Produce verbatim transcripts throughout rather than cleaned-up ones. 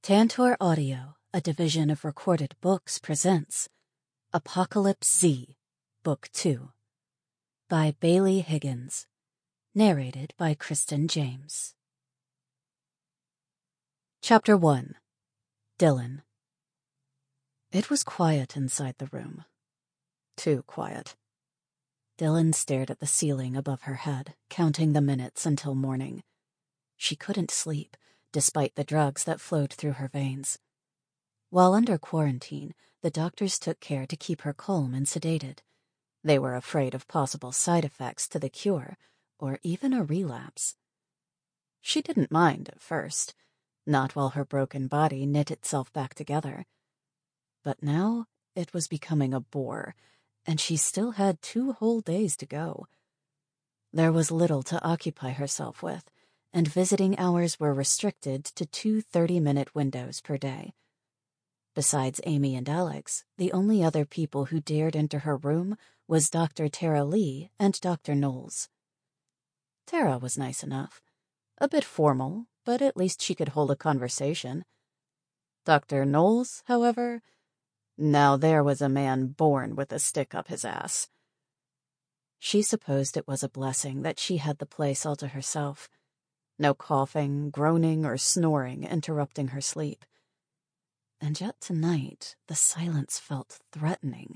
Tantor Audio, a division of Recorded Books, presents Apocalypse Z, Book two, by Bailey Higgins, narrated by Kristen James. Chapter one. Dylan. It was quiet inside the room. Too quiet. Dylan stared at the ceiling above her head, counting the minutes until morning. She couldn't sleep, despite the drugs that flowed through her veins. While under quarantine, the doctors took care to keep her calm and sedated. They were afraid of possible side effects to the cure, or even a relapse. She didn't mind at first, not while her broken body knit itself back together. But now it was becoming a bore, and she still had two whole days to go. There was little to occupy herself with, and visiting hours were restricted to two thirty-minute windows per day. Besides Amy and Alex, the only other people who dared enter her room was Doctor Tara Lee and Doctor Knowles. Tara was nice enough. A bit formal, but at least she could hold a conversation. Doctor Knowles, however, now there was a man born with a stick up his ass. She supposed it was a blessing that she had the place all to herself. No coughing, groaning, or snoring interrupting her sleep. And yet tonight, the silence felt threatening.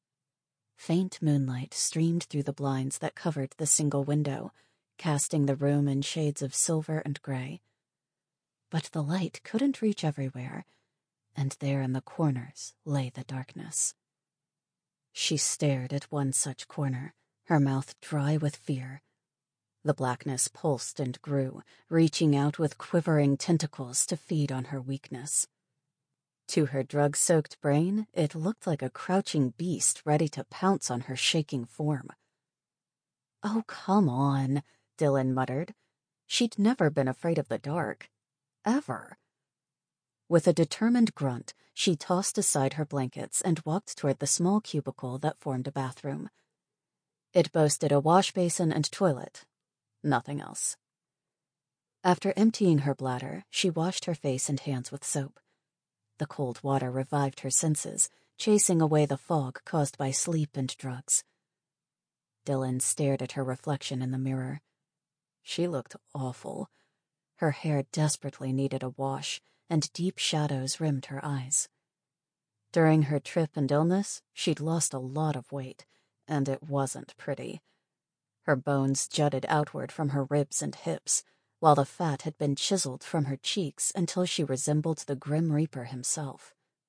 Faint moonlight streamed through the blinds that covered the single window, casting the room in shades of silver and gray. But the light couldn't reach everywhere, and there in the corners lay the darkness. She stared at one such corner, her mouth dry with fear. The blackness pulsed and grew, reaching out with quivering tentacles to feed on her weakness. To her drug-soaked brain, it looked like a crouching beast ready to pounce on her shaking form. "Oh, come on," Dylan muttered. She'd never been afraid of the dark. Ever. With a determined grunt, she tossed aside her blankets and walked toward the small cubicle that formed a bathroom. It boasted a wash basin and toilet. Nothing else. After emptying her bladder, she washed her face and hands with soap. The cold water revived her senses, chasing away the fog caused by sleep and drugs. Dylan stared at her reflection in the mirror. She looked awful. Her hair desperately needed a wash, and deep shadows rimmed her eyes. During her trip and illness, she'd lost a lot of weight, and it wasn't pretty. Her bones jutted outward from her ribs and hips, while the fat had been chiseled from her cheeks until she resembled the Grim Reaper himself.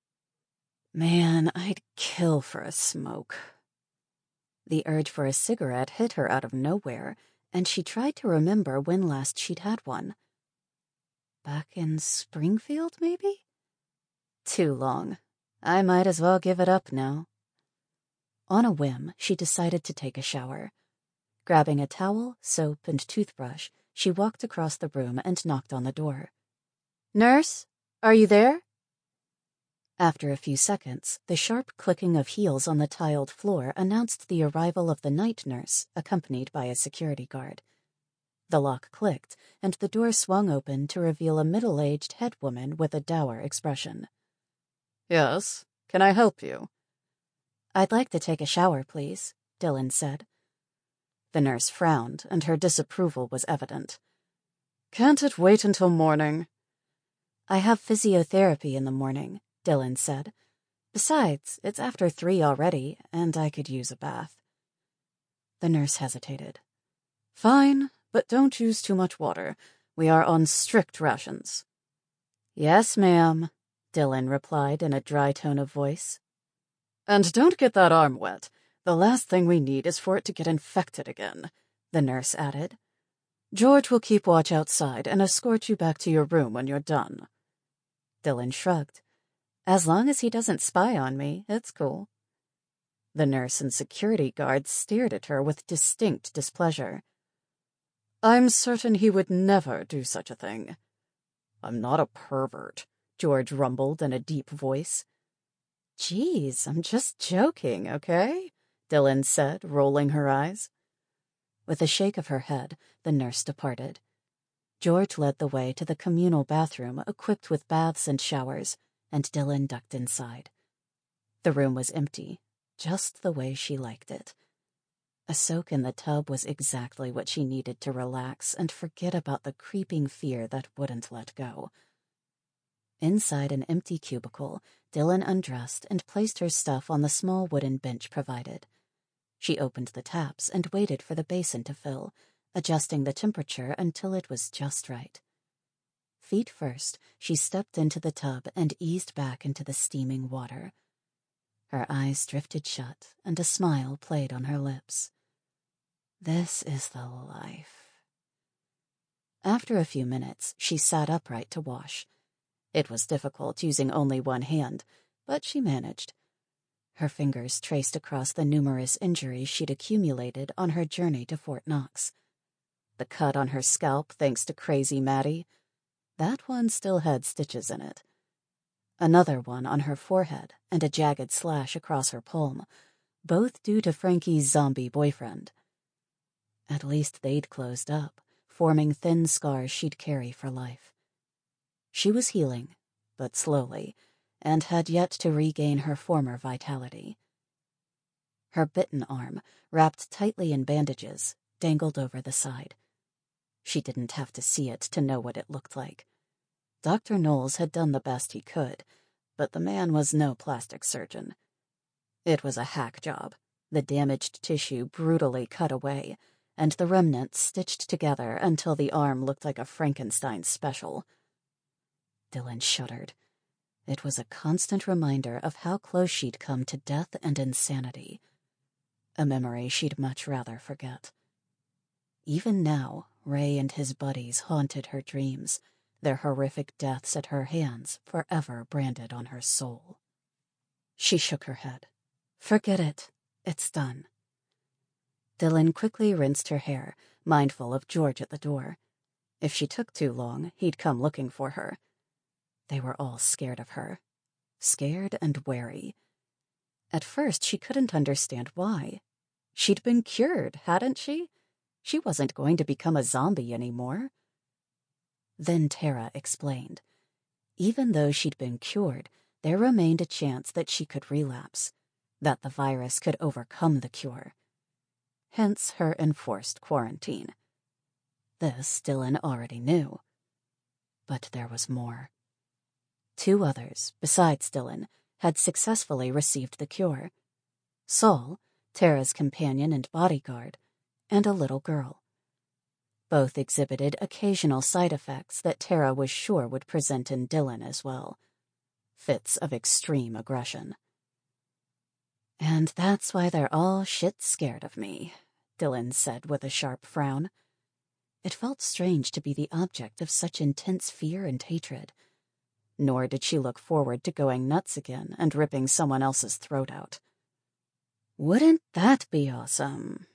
Man, I'd kill for a smoke. The urge for a cigarette hit her out of nowhere, and she tried to remember when last she'd had one. Back in Springfield, maybe? Too long. I might as well give it up now. On a whim, she decided to take a shower. Grabbing a towel, soap, and toothbrush, she walked across the room and knocked on the door. "Nurse, are you there?" After a few seconds, the sharp clicking of heels on the tiled floor announced the arrival of the night nurse, accompanied by a security guard. The lock clicked, and the door swung open to reveal a middle-aged head woman with a dour expression. "Yes, can I help you?" "I'd like to take a shower, please," Dylan said. The nurse frowned, and her disapproval was evident. "Can't it wait until morning?" "I have physiotherapy in the morning," Dylan said. "Besides, it's after three already, and I could use a bath." The nurse hesitated. "Fine, but don't use too much water. We are on strict rations." "Yes, ma'am," Dylan replied in a dry tone of voice. "And don't get that arm wet. The last thing we need is for it to get infected again," the nurse added. "George will keep watch outside and escort you back to your room when you're done." Dylan shrugged. "As long as he doesn't spy on me, it's cool." The nurse and security guards stared at her with distinct displeasure. "I'm certain he would never do such a thing." "I'm not a pervert," George rumbled in a deep voice. "Geez, I'm just joking, okay?" Dylan said, rolling her eyes. With a shake of her head, the nurse departed. George led the way to the communal bathroom equipped with baths and showers, and Dylan ducked inside. The room was empty, just the way she liked it. A soak in the tub was exactly what she needed to relax and forget about the creeping fear that wouldn't let go. Inside an empty cubicle, Dylan undressed and placed her stuff on the small wooden bench provided. She opened the taps and waited for the basin to fill, adjusting the temperature until it was just right. Feet first, she stepped into the tub and eased back into the steaming water. Her eyes drifted shut, and a smile played on her lips. This is the life. After a few minutes, she sat upright to wash. It was difficult using only one hand, but she managed. Her fingers traced across the numerous injuries she'd accumulated on her journey to Fort Knox. The cut on her scalp, thanks to Crazy Maddie, that one still had stitches in it. Another one on her forehead and a jagged slash across her palm, both due to Frankie's zombie boyfriend. At least they'd closed up, forming thin scars she'd carry for life. She was healing, but slowly, and had yet to regain her former vitality. Her bitten arm, wrapped tightly in bandages, dangled over the side. She didn't have to see it to know what it looked like. Doctor Knowles had done the best he could, but the man was no plastic surgeon. It was a hack job, the damaged tissue brutally cut away, and the remnants stitched together until the arm looked like a Frankenstein special. Dylan shuddered. It was a constant reminder of how close she'd come to death and insanity. A memory she'd much rather forget. Even now, Ray and his buddies haunted her dreams, their horrific deaths at her hands forever branded on her soul. She shook her head. Forget it. It's done. Dylan quickly rinsed her hair, mindful of George at the door. If she took too long, he'd come looking for her. They were all scared of her. Scared and wary. At first, she couldn't understand why. She'd been cured, hadn't she? She wasn't going to become a zombie anymore. Then Tara explained. Even though she'd been cured, there remained a chance that she could relapse, that the virus could overcome the cure. Hence her enforced quarantine. This Dylan already knew. But there was more. Two others, besides Dylan, had successfully received the cure. Saul, Tara's companion and bodyguard, and a little girl. Both exhibited occasional side effects that Tara was sure would present in Dylan as well. Fits of extreme aggression. And that's why they're all shit scared of me, Dylan said with a sharp frown. It felt strange to be the object of such intense fear and hatred. Nor did she look forward to going nuts again and ripping someone else's throat out. Wouldn't that be awesome?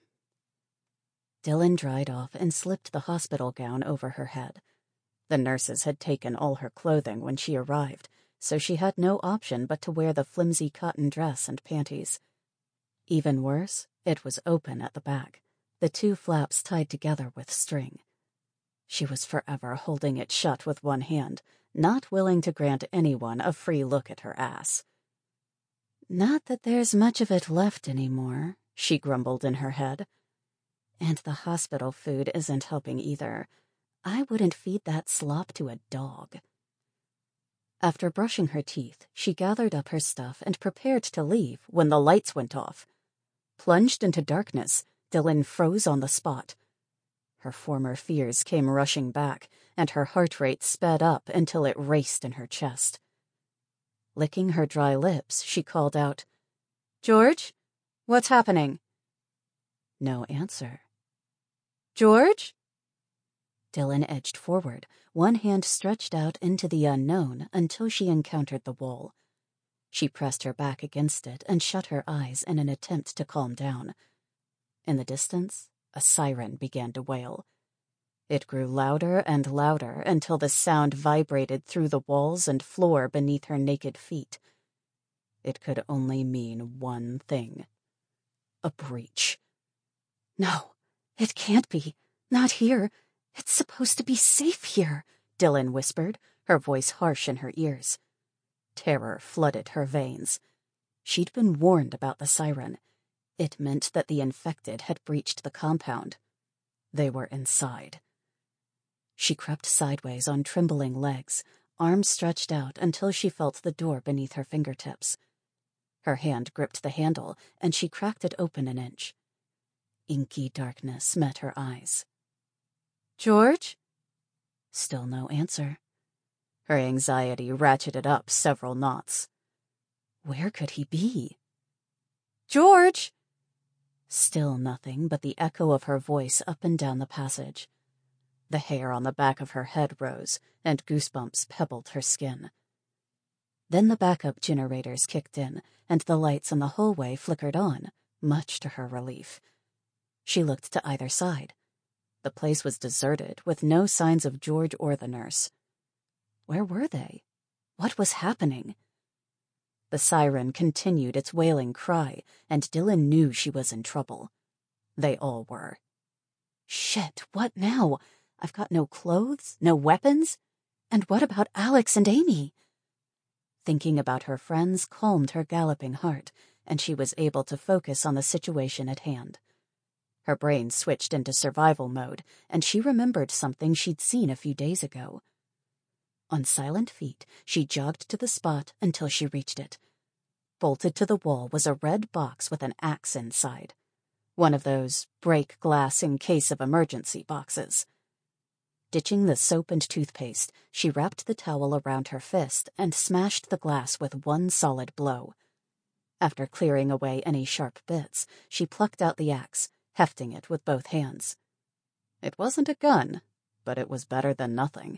Dylan dried off and slipped the hospital gown over her head. The nurses had taken all her clothing when she arrived, so she had no option but to wear the flimsy cotton dress and panties. Even worse, it was open at the back, the two flaps tied together with string. She was forever holding it shut with one hand, not willing to grant anyone a free look at her ass. Not that there's much of it left anymore, she grumbled in her head. And the hospital food isn't helping either. I wouldn't feed that slop to a dog. After brushing her teeth, she gathered up her stuff and prepared to leave when the lights went off. Plunged into darkness, Dylan froze on the spot. Her former fears came rushing back, and her heart rate sped up until it raced in her chest. Licking her dry lips, she called out, "George? What's happening?" No answer. "George?" Dylan edged forward, one hand stretched out into the unknown until she encountered the wall. She pressed her back against it and shut her eyes in an attempt to calm down. In the distance, a siren began to wail. It grew louder and louder until the sound vibrated through the walls and floor beneath her naked feet. It could only mean one thing. A breach. No, it can't be. Not here. It's supposed to be safe here, Dylan whispered, her voice harsh in her ears. Terror flooded her veins. She'd been warned about the siren. It meant that the infected had breached the compound. They were inside. She crept sideways on trembling legs, arms stretched out until she felt the door beneath her fingertips. Her hand gripped the handle, and she cracked it open an inch. Inky darkness met her eyes. "George?" Still no answer. Her anxiety ratcheted up several knots. Where could he be? "George!" Still nothing but the echo of her voice up and down the passage. The hair on the back of her head rose, and goosebumps pebbled her skin. Then the backup generators kicked in, and the lights in the hallway flickered on, much to her relief. She looked to either side. The place was deserted, with no signs of George or the nurse. Where were they? What was happening? The siren continued its wailing cry, and Dylan knew she was in trouble. They all were. Shit, what now? I've got no clothes, no weapons? And what about Alex and Amy? Thinking about her friends calmed her galloping heart, and she was able to focus on the situation at hand. Her brain switched into survival mode, and she remembered something she'd seen a few days ago. On silent feet, she jogged to the spot until she reached it. Bolted to the wall was a red box with an axe inside. One of those break glass in case of emergency boxes. Ditching the soap and toothpaste, she wrapped the towel around her fist and smashed the glass with one solid blow. After clearing away any sharp bits, she plucked out the axe, hefting it with both hands. It wasn't a gun, but it was better than nothing.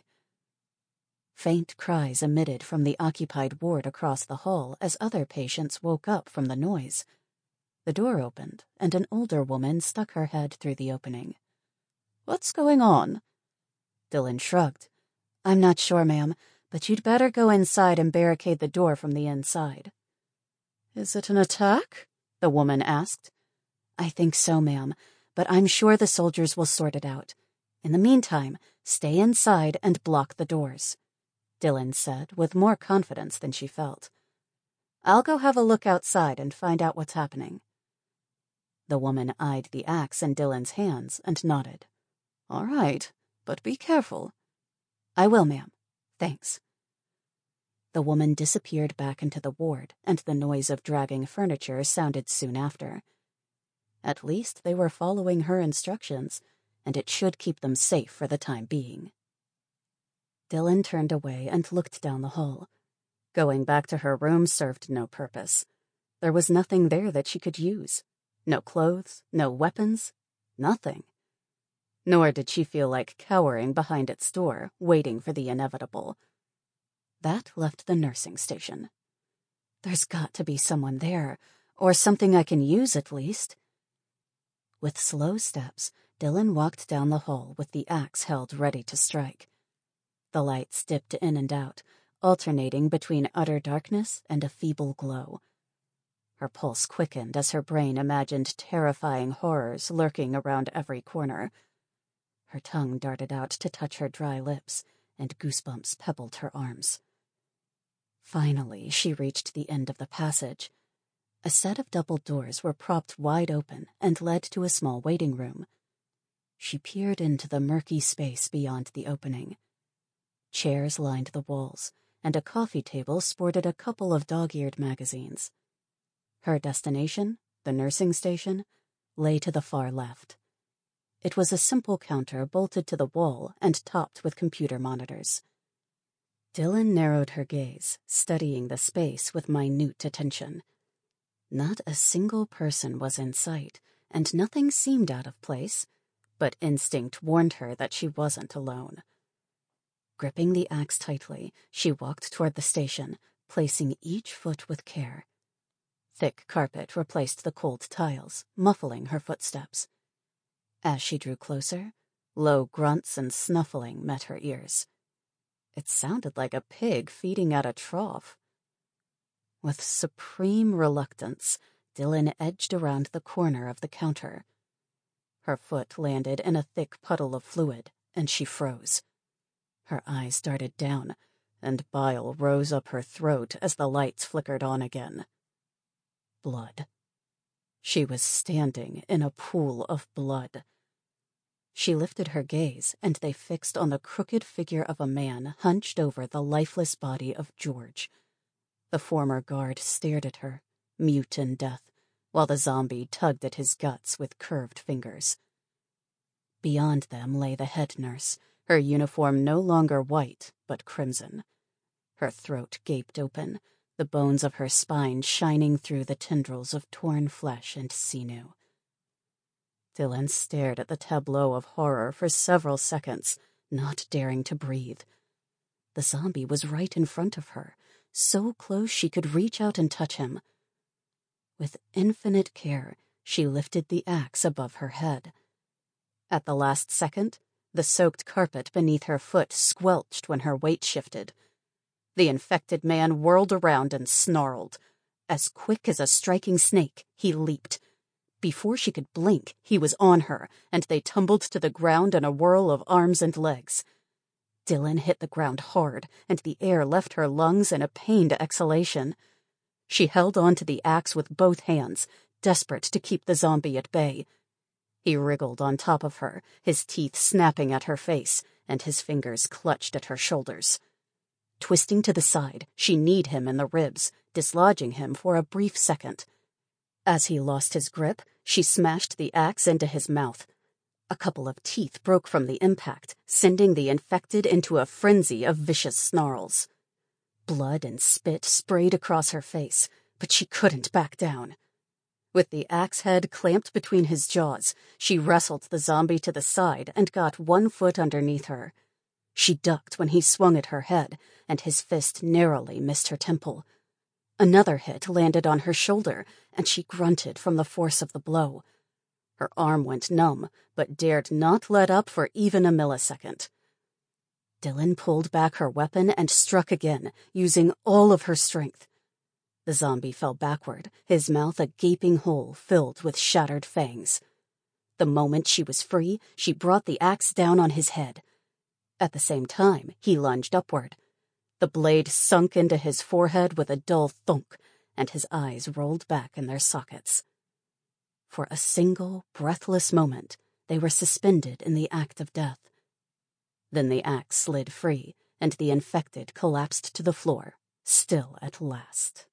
Faint cries emitted from the occupied ward across the hall as other patients woke up from the noise. The door opened, and an older woman stuck her head through the opening. "What's going on?" Dylan shrugged. "I'm not sure, ma'am, but you'd better go inside and barricade the door from the inside." "Is it an attack?" the woman asked. "I think so, ma'am, but I'm sure the soldiers will sort it out. In the meantime, stay inside and block the doors," Dylan said with more confidence than she felt. "I'll go have a look outside and find out what's happening." The woman eyed the axe in Dylan's hands and nodded. "All right, but be careful." "I will, ma'am. Thanks." The woman disappeared back into the ward, and the noise of dragging furniture sounded soon after. At least they were following her instructions, and it should keep them safe for the time being. Dylan turned away and looked down the hall. Going back to her room served no purpose. There was nothing there that she could use. No clothes, no weapons, nothing. Nor did she feel like cowering behind its door, waiting for the inevitable. That left the nursing station. There's got to be someone there, or something I can use at least. With slow steps, Dylan walked down the hall with the axe held ready to strike. The lights dipped in and out, alternating between utter darkness and a feeble glow. Her pulse quickened as her brain imagined terrifying horrors lurking around every corner. Her tongue darted out to touch her dry lips, and goosebumps pebbled her arms. Finally, she reached the end of the passage. A set of double doors were propped wide open and led to a small waiting room. She peered into the murky space beyond the opening. Chairs lined the walls, and a coffee table sported a couple of dog-eared magazines. Her destination, the nursing station, lay to the far left. It was a simple counter bolted to the wall and topped with computer monitors. Dylan narrowed her gaze, studying the space with minute attention. Not a single person was in sight, and nothing seemed out of place, but instinct warned her that she wasn't alone. Gripping the axe tightly, she walked toward the station, placing each foot with care. Thick carpet replaced the cold tiles, muffling her footsteps. As she drew closer, low grunts and snuffling met her ears. It sounded like a pig feeding at a trough. With supreme reluctance, Dylan edged around the corner of the counter. Her foot landed in a thick puddle of fluid, and she froze. Her eyes darted down, and bile rose up her throat as the lights flickered on again. Blood. She was standing in a pool of blood. She lifted her gaze, and they fixed on the crooked figure of a man hunched over the lifeless body of George. The former guard stared at her, mute in death, while the zombie tugged at his guts with curved fingers. Beyond them lay the head nurse, her uniform no longer white, but crimson. Her throat gaped open, the bones of her spine shining through the tendrils of torn flesh and sinew. Dylan stared at the tableau of horror for several seconds, not daring to breathe. The zombie was right in front of her, so close she could reach out and touch him. With infinite care, she lifted the axe above her head. At the last second, the soaked carpet beneath her foot squelched when her weight shifted. The infected man whirled around and snarled. As quick as a striking snake, he leaped. Before she could blink, he was on her, and they tumbled to the ground in a whirl of arms and legs. Dylan hit the ground hard, and the air left her lungs in a pained exhalation. She held on to the axe with both hands, desperate to keep the zombie at bay. He wriggled on top of her, his teeth snapping at her face, and his fingers clutched at her shoulders. Twisting to the side, she kneed him in the ribs, dislodging him for a brief second. As he lost his grip, she smashed the axe into his mouth. A couple of teeth broke from the impact, sending the infected into a frenzy of vicious snarls. Blood and spit sprayed across her face, but she couldn't back down. With the axe head clamped between his jaws, she wrestled the zombie to the side and got one foot underneath her. She ducked when he swung at her head, and his fist narrowly missed her temple. Another hit landed on her shoulder, and she grunted from the force of the blow. Her arm went numb, but dared not let up for even a millisecond. Dylan pulled back her weapon and struck again, using all of her strength. The zombie fell backward, his mouth a gaping hole filled with shattered fangs. The moment she was free, she brought the axe down on his head. At the same time, he lunged upward. The blade sunk into his forehead with a dull thunk, and his eyes rolled back in their sockets. For a single, breathless moment, they were suspended in the act of death. Then the axe slid free, and the infected collapsed to the floor, still at last.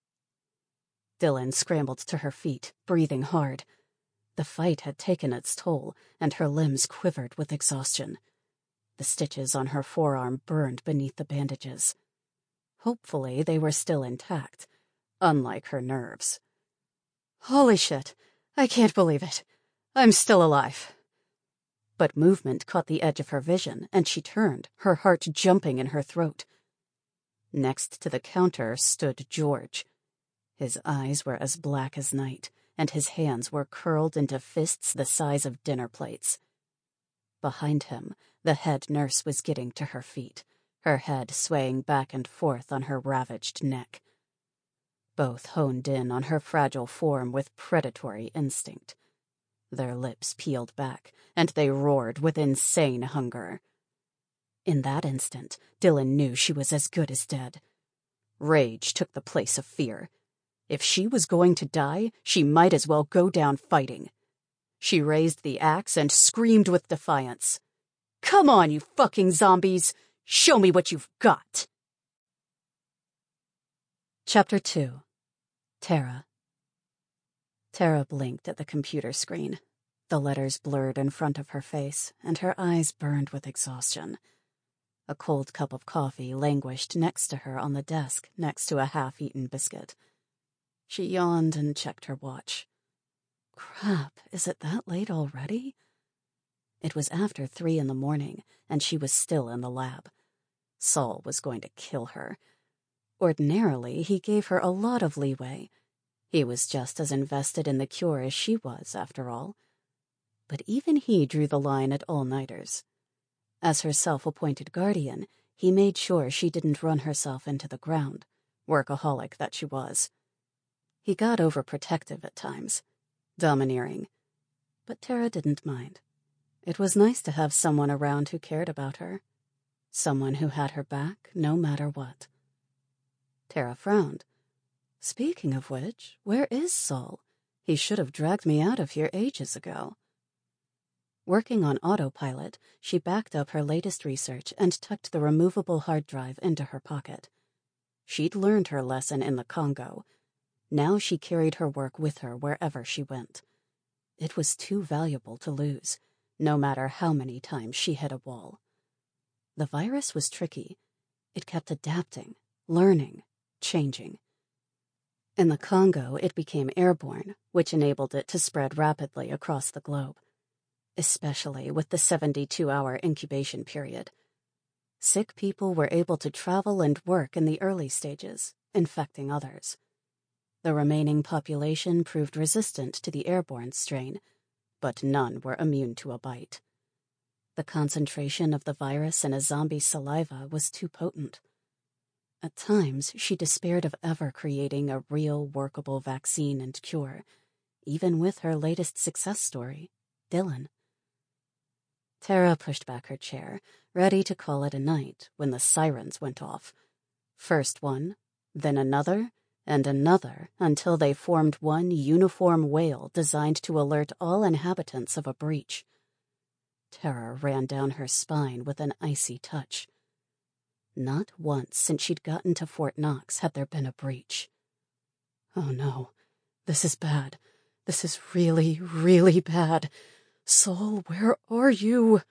Dylan scrambled to her feet, breathing hard. The fight had taken its toll, and her limbs quivered with exhaustion. The stitches on her forearm burned beneath the bandages. Hopefully they were still intact, unlike her nerves. Holy shit, I can't believe it. I'm still alive. But movement caught the edge of her vision, and she turned, her heart jumping in her throat. Next to the counter stood George. His eyes were as black as night, and his hands were curled into fists the size of dinner plates. Behind him, the head nurse was getting to her feet, her head swaying back and forth on her ravaged neck. Both honed in on her fragile form with predatory instinct. Their lips peeled back, and they roared with insane hunger. In that instant, Dylan knew she was as good as dead. Rage took the place of fear. If she was going to die, she might as well go down fighting. She raised the axe and screamed with defiance. "Come on, you fucking zombies! Show me what you've got!" Chapter two. Tara. Tara blinked at the computer screen. The letters blurred in front of her face, and her eyes burned with exhaustion. A cold cup of coffee languished next to her on the desk next to a half-eaten biscuit. She yawned and checked her watch. Crap, is it that late already? It was after three in the morning, and she was still in the lab. Saul was going to kill her. Ordinarily, he gave her a lot of leeway. He was just as invested in the cure as she was, after all. But even he drew the line at all-nighters. As her self-appointed guardian, he made sure she didn't run herself into the ground, workaholic that she was. He got overprotective at times, domineering. But Tara didn't mind. It was nice to have someone around who cared about her. Someone who had her back no matter what. Tara frowned. Speaking of which, where is Saul? He should have dragged me out of here ages ago. Working on autopilot, she backed up her latest research and tucked the removable hard drive into her pocket. She'd learned her lesson in the Congo. Now she carried her work with her wherever she went. It was too valuable to lose, no matter how many times she hit a wall. The virus was tricky. It kept adapting, learning, changing. In the Congo, it became airborne, which enabled it to spread rapidly across the globe, especially with the seventy-two hour incubation period. Sick people were able to travel and work in the early stages, infecting others. The remaining population proved resistant to the airborne strain, but none were immune to a bite. The concentration of the virus in a zombie's saliva was too potent. At times, she despaired of ever creating a real workable vaccine and cure, even with her latest success story, Dylan. Tara pushed back her chair, ready to call it a night, when the sirens went off. First one, then another, and another, until they formed one uniform wail designed to alert all inhabitants of a breach. Terror ran down her spine with an icy touch. Not once since she'd gotten to Fort Knox had there been a breach. Oh no, this is bad. This is really, really bad. Saul, where are you?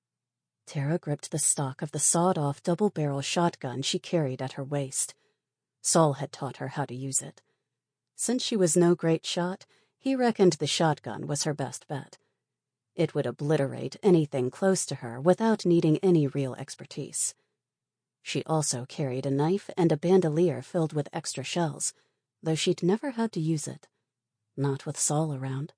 Tara gripped the stock of the sawed-off double-barrel shotgun she carried at her waist. Saul had taught her how to use it. Since she was no great shot, he reckoned the shotgun was her best bet. It would obliterate anything close to her without needing any real expertise. She also carried a knife and a bandolier filled with extra shells, though she'd never had to use it. Not with Saul around.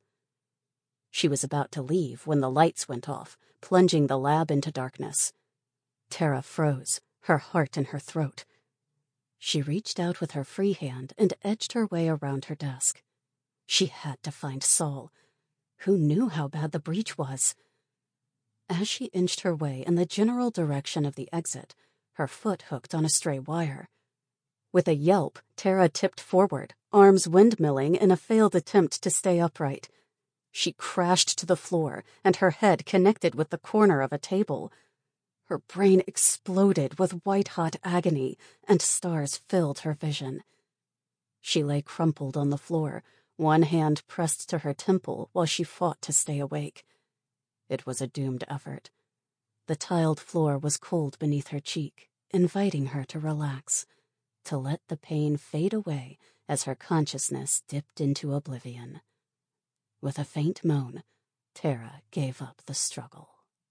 She was about to leave when the lights went off, plunging the lab into darkness. Tara froze, her heart in her throat. She reached out with her free hand and edged her way around her desk. She had to find Saul. Who knew how bad the breach was? As she inched her way in the general direction of the exit, her foot hooked on a stray wire. With a yelp, Tara tipped forward, arms windmilling in a failed attempt to stay upright. She crashed to the floor, and her head connected with the corner of a table. Her brain exploded with white-hot agony, and stars filled her vision. She lay crumpled on the floor, one hand pressed to her temple while she fought to stay awake. It was a doomed effort. The tiled floor was cold beneath her cheek, inviting her to relax, to let the pain fade away as her consciousness dipped into oblivion. With a faint moan, Tara gave up the struggle.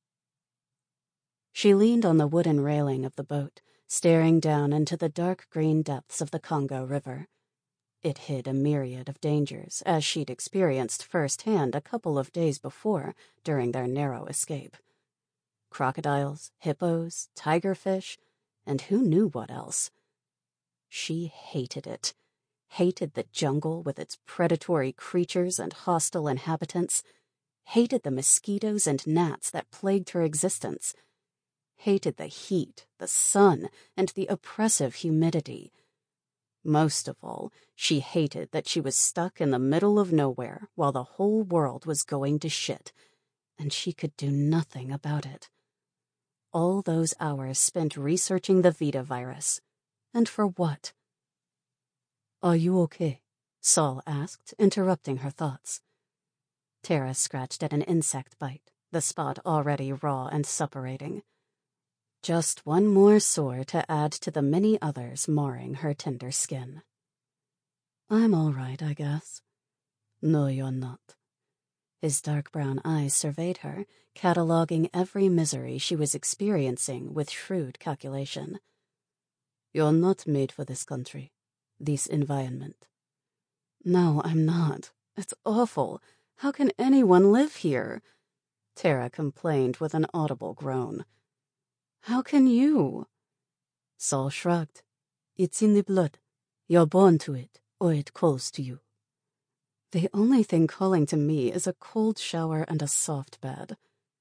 She leaned on the wooden railing of the boat, staring down into the dark green depths of the Congo River. It hid a myriad of dangers, as she'd experienced firsthand a couple of days before during their narrow escape. Crocodiles, hippos, tigerfish, and who knew what else. She hated it. Hated the jungle with its predatory creatures and hostile inhabitants. Hated the mosquitoes and gnats that plagued her existence. Hated the heat, the sun, and the oppressive humidity. Most of all, she hated that she was stuck in the middle of nowhere while the whole world was going to shit, and she could do nothing about it. All those hours spent researching the Vita virus. And for what? "Are you okay?" Saul asked, interrupting her thoughts. Tara scratched at an insect bite, the spot already raw and suppurating. Just one more sore to add to the many others marring her tender skin. "I'm all right, I guess." "No, you're not." His dark brown eyes surveyed her, cataloging every misery she was experiencing with shrewd calculation. "You're not made for this country, this environment." "No, I'm not. It's awful. How can anyone live here?" Tara complained with an audible groan. "How can you?" Saul shrugged. "It's in the blood. You're born to it, or it calls to you." "The only thing calling to me is a cold shower and a soft bed."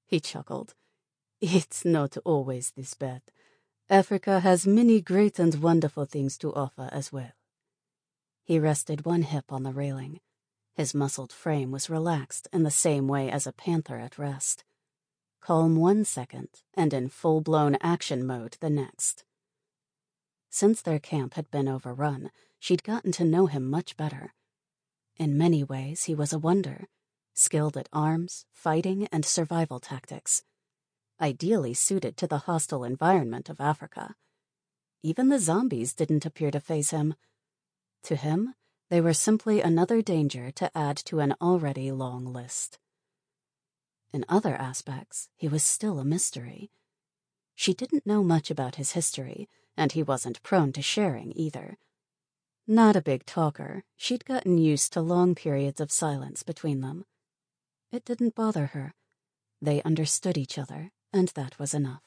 He chuckled. It's not always this bad. Africa has many great and wonderful things to offer as well. He rested one hip on the railing. His muscled frame was relaxed in the same way as a panther at rest. Calm one second and in full-blown action mode the next. Since their camp had been overrun, she'd gotten to know him much better. In many ways, he was a wonder, skilled at arms, fighting, and survival tactics. Ideally suited to the hostile environment of Africa. Even the zombies didn't appear to faze him. To him, they were simply another danger to add to an already long list. In other aspects, he was still a mystery. She didn't know much about his history, and he wasn't prone to sharing either. Not a big talker, she'd gotten used to long periods of silence between them. It didn't bother her. They understood each other, and that was enough.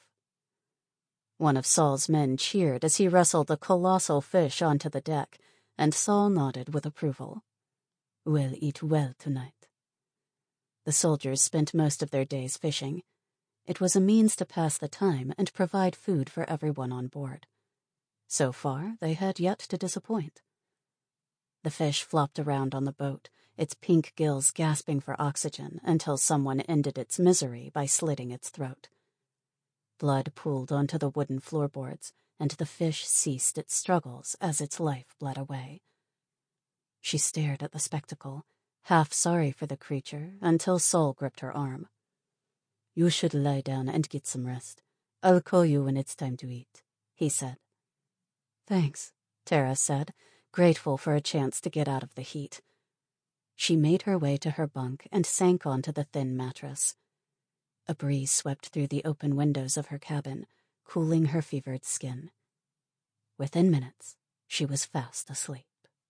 One of Saul's men cheered as he wrestled a colossal fish onto the deck, and Saul nodded with approval. We'll eat well tonight. The soldiers spent most of their days fishing. It was a means to pass the time and provide food for everyone on board. So far, they had yet to disappoint. The fish flopped around on the boat, its pink gills gasping for oxygen until someone ended its misery by slitting its throat. Blood pooled onto the wooden floorboards, and the fish ceased its struggles as its life bled away. She stared at the spectacle, half sorry for the creature, until Saul gripped her arm. You should lie down and get some rest. I'll call you when it's time to eat, he said. Thanks, Tara said, grateful for a chance to get out of the heat. She made her way to her bunk and sank onto the thin mattress. A breeze swept through the open windows of her cabin, cooling her fevered skin. Within minutes, she was fast asleep.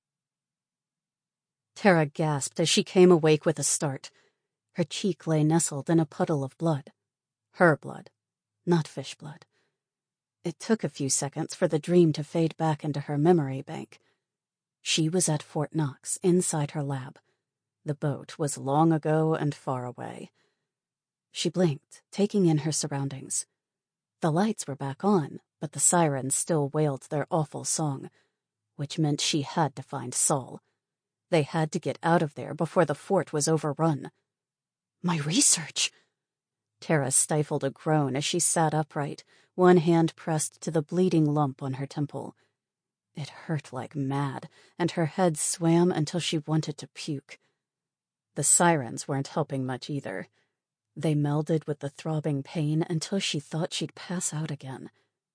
Tara gasped as she came awake with a start. Her cheek lay nestled in a puddle of blood. Her blood, not fish blood. It took a few seconds for the dream to fade back into her memory bank. She was at Fort Knox, inside her lab. The boat was long ago and far away. She blinked, taking in her surroundings. The lights were back on, but the sirens still wailed their awful song, which meant she had to find Saul. They had to get out of there before the fort was overrun. My research! Tara stifled a groan as she sat upright, one hand pressed to the bleeding lump on her temple. It hurt like mad, and her head swam until she wanted to puke. The sirens weren't helping much either. They melded with the throbbing pain until she thought she'd pass out again.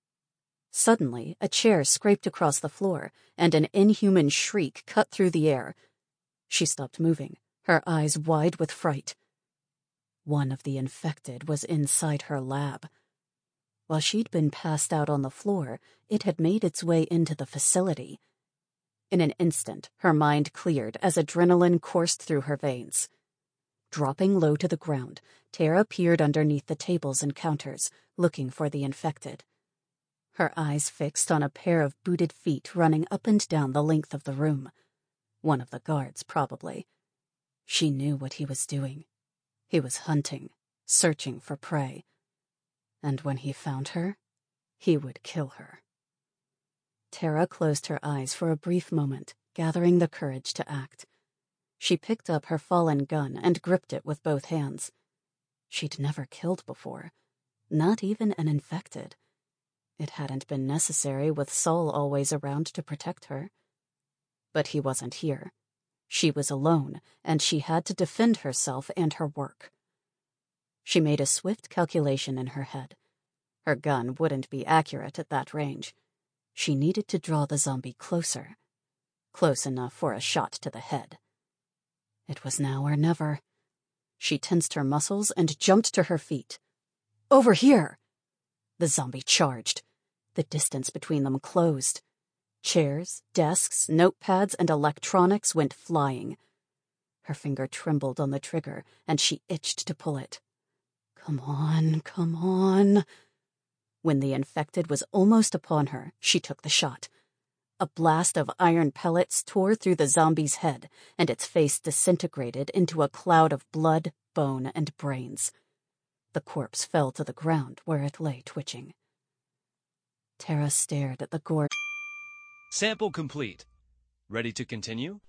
Suddenly, a chair scraped across the floor, and an inhuman shriek cut through the air. She stopped moving, her eyes wide with fright. One of the infected was inside her lab. While she'd been passed out on the floor, it had made its way into the facility. In an instant, her mind cleared as adrenaline coursed through her veins. Dropping low to the ground, Tara peered underneath the tables and counters, looking for the infected. Her eyes fixed on a pair of booted feet running up and down the length of the room. One of the guards, probably. She knew what he was doing. He was hunting, searching for prey. And when he found her, he would kill her. Tara closed her eyes for a brief moment, gathering the courage to act. She picked up her fallen gun and gripped it with both hands. She'd never killed before, not even an infected. It hadn't been necessary with Saul always around to protect her. But he wasn't here. She was alone, and she had to defend herself and her work. She made a swift calculation in her head. Her gun wouldn't be accurate at that range. She needed to draw the zombie closer. Close enough for a shot to the head. It was now or never. She tensed her muscles and jumped to her feet. Over here! The zombie charged. The distance between them closed. Chairs, desks, notepads, and electronics went flying. Her finger trembled on the trigger, and she itched to pull it. Come on, come on. When the infected was almost upon her, she took the shot. A blast of iron pellets tore through the zombie's head, and its face disintegrated into a cloud of blood, bone, and brains. The corpse fell to the ground where it lay twitching. Tara stared at the gore. Sample complete. Ready to continue?